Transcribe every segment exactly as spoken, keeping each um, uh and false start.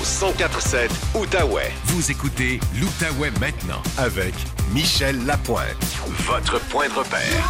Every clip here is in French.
cent quatre sept Outaouais. Vous écoutez l'Outaouais maintenant avec Michel Lapointe, votre point de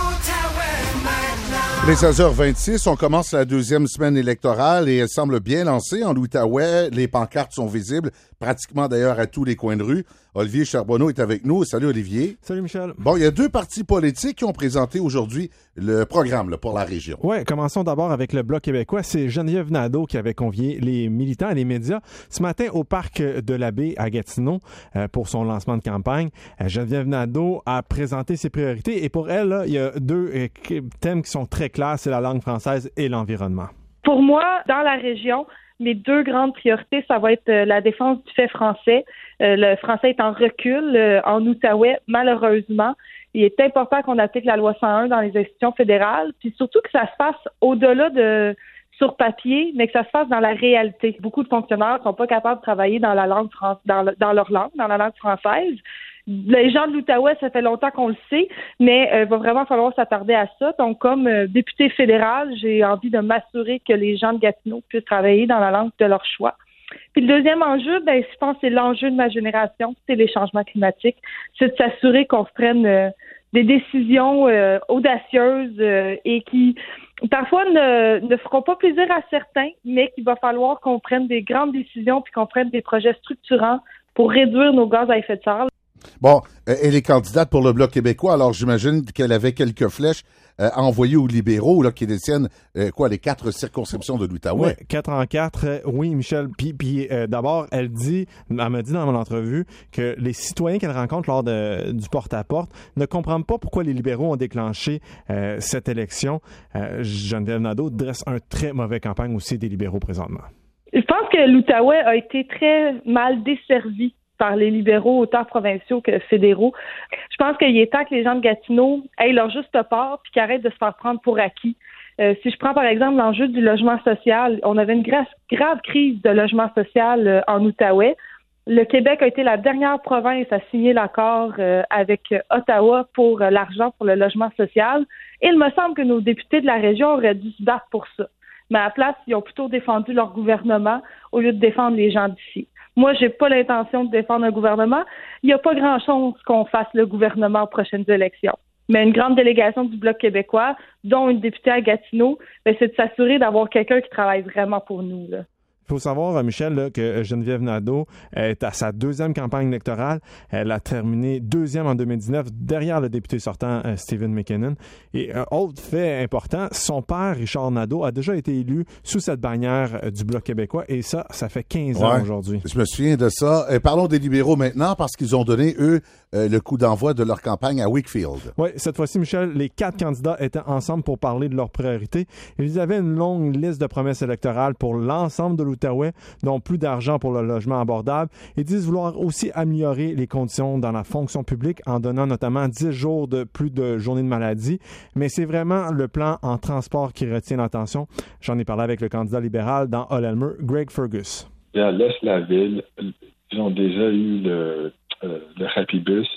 repère. Les seize heures vingt-six, on commence la deuxième semaine électorale et elle semble bien lancée en Outaouais. Les pancartes sont visibles, pratiquement d'ailleurs à tous les coins de rue. Olivier Charbonneau est avec nous. Salut Olivier. Salut Michel. Bon, il y a deux partis politiques qui ont présenté aujourd'hui le programme là, pour la région. Oui, commençons d'abord avec le Bloc québécois. C'est Geneviève Nadeau qui avait convié les militants et les médias ce matin au parc de la Baie à Gatineau euh, pour son lancement de campagne. Euh, Geneviève Nadeau a présenté ses priorités et pour elle, là, il y a deux euh, thèmes qui sont très clairs, c'est la langue française et l'environnement. Pour moi, dans la région, mes deux grandes priorités, ça va être euh, la défense du fait français. Euh, le français est en recul euh, en Outaouais, malheureusement. Il est important qu'on applique la loi cent un dans les institutions fédérales, puis surtout que ça se fasse au-delà de sur papier, mais que ça se fasse dans la réalité. Beaucoup de fonctionnaires sont pas capables de travailler dans la langue fran- dans, le, dans leur langue, dans la langue française. Les gens de l'Outaouais, ça fait longtemps qu'on le sait, mais il euh, va vraiment falloir s'attarder à ça. Donc, comme euh, députée fédérale, j'ai envie de m'assurer que les gens de Gatineau puissent travailler dans la langue de leur choix. Puis le deuxième enjeu, ben, je pense que c'est l'enjeu de ma génération, c'est les changements climatiques. C'est de s'assurer qu'on se prenne euh, des décisions euh, audacieuses euh, et qui, parfois, ne, ne feront pas plaisir à certains, mais qu'il va falloir qu'on prenne des grandes décisions puis qu'on prenne des projets structurants pour réduire nos gaz à effet de serre. Bon, elle est candidate pour le Bloc québécois, alors j'imagine qu'elle avait quelques flèches euh, à envoyer aux libéraux là, qui détiennent euh, quoi, les quatre circonscriptions de l'Outaouais. Oui, quatre en quatre. Euh, oui, Michel. Puis, puis euh, d'abord, elle dit, elle m'a dit dans mon entrevue que les citoyens qu'elle rencontre lors de, du porte-à-porte ne comprennent pas pourquoi les libéraux ont déclenché euh, cette élection. Euh, Geneviève Nadeau dresse un très mauvais campagne aussi des libéraux présentement. Je pense que l'Outaouais a été très mal desservi par les libéraux, autant provinciaux que fédéraux. Je pense qu'il est temps que les gens de Gatineau aient leur juste part puis qu'ils arrêtent de se faire prendre pour acquis. Euh, si je prends par exemple l'enjeu du logement social, on avait une grave, grave crise de logement social euh, en Outaouais. Le Québec a été la dernière province à signer l'accord euh, avec Ottawa pour euh, l'argent pour le logement social. Et il me semble que nos députés de la région auraient dû se battre pour ça. Mais à la place, ils ont plutôt défendu leur gouvernement au lieu de défendre les gens d'ici. Moi, j'ai pas l'intention de défendre un gouvernement. Il n'y a pas grand-chose qu'on fasse le gouvernement aux prochaines élections. Mais une grande délégation du Bloc québécois, dont une députée à Gatineau, ben, c'est de s'assurer d'avoir quelqu'un qui travaille vraiment pour nous, là. Il faut savoir, Michel, là, que Geneviève Nadeau est à sa deuxième campagne électorale. Elle a terminé deuxième en deux mille dix-neuf derrière le député sortant euh, Stephen McKinnon. Et un autre fait important, son père, Richard Nadeau, a déjà été élu sous cette bannière euh, du Bloc québécois. Et ça, ça fait quinze ans ouais, aujourd'hui. Je me souviens de ça. Et parlons des libéraux maintenant parce qu'ils ont donné, eux, euh, le coup d'envoi de leur campagne à Wakefield. Oui, cette fois-ci, Michel, les quatre candidats étaient ensemble pour parler de leurs priorités. Ils avaient une longue liste de promesses électorales pour l'ensemble de l'Outaouais, dont plus d'argent pour le logement abordable. Ils disent vouloir aussi améliorer les conditions dans la fonction publique en donnant notamment dix jours de plus de journées de maladie. Mais c'est vraiment le plan en transport qui retient l'attention. J'en ai parlé avec le candidat libéral dans Hull-Elmer, Greg Fergus. À l'est de la ville, ils ont déjà eu le, euh, le Happy Bus.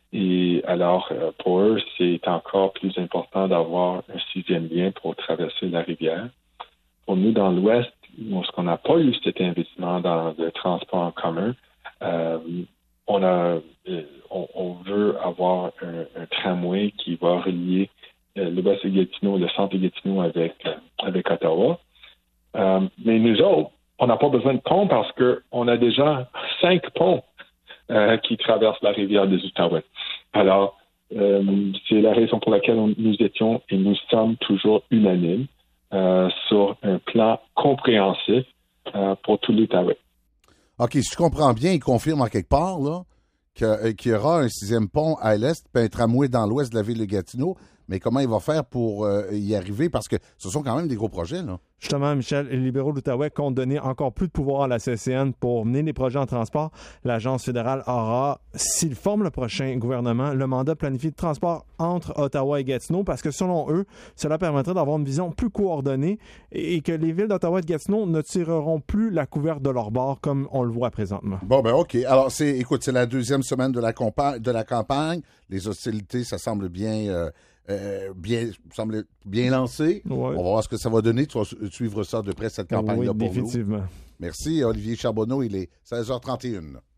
Et alors, euh, pour eux, c'est encore plus important d'avoir un sixième lien pour traverser la rivière. Pour nous, dans l'ouest, lorsqu'on n'a pas eu cet investissement dans le transport en commun, euh, on a, on, on veut avoir un, un tramway qui va relier euh, le bassin Gatineau, le centre de Gatineau avec, euh, avec Ottawa. Euh, mais nous autres, on n'a pas besoin de ponts parce qu'on a déjà cinq ponts euh, qui traversent la rivière des Outaouais. Alors, euh, c'est la raison pour laquelle on, nous étions et nous sommes toujours unanimes Euh, sur un plan compréhensif euh, pour tout l'Outaouais. OK, si je comprends bien, il confirme en quelque part là, que, euh, qu'il y aura un sixième pont à l'est puis un tramway dans l'ouest de la ville de Gatineau. Mais comment il va faire pour euh, y arriver? Parce que ce sont quand même des gros projets, là. Justement, Michel, les libéraux de l'Outaouais comptent donner encore plus de pouvoir à la C C N pour mener les projets en transport. L'agence fédérale aura, s'il forme le prochain gouvernement, le mandat de planifier le transport entre Ottawa et Gatineau parce que, selon eux, cela permettrait d'avoir une vision plus coordonnée et que les villes d'Ottawa et de Gatineau ne tireront plus la couverte de leur bord comme on le voit présentement. Bon, ben OK. Alors, c'est, écoute, c'est la deuxième semaine de la, compa- de la campagne. Les hostilités, ça semble bien... Euh, Euh, bien, semble bien lancé. Ouais. On va voir ce que ça va donner. Tu vas suivre ça de près, cette campagne-là, oui, pour définitivement. nous. Merci, Olivier Charbonneau. Il est seize heures trente et une.